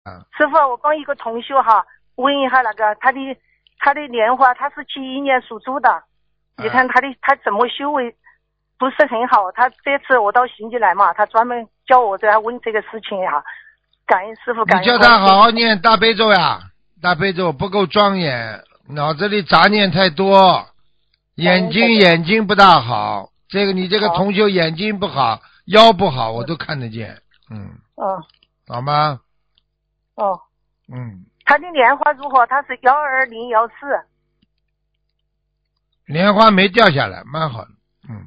师傅，我帮一个同学哈问一下那个他的莲花，他是71年属猪的，你看他怎么修为不是很好。他这次我到新西兰嘛，他专门叫我在问这个事情哈。感恩师傅，感恩。 你叫他好好念大悲咒呀，大悲咒不够庄严，脑子里杂念太多，眼睛不大好。你这个同学眼睛不好，腰不好，我都看得见。好吗？ 他的莲花如何？他是12014。 莲花没掉下来，蛮好的。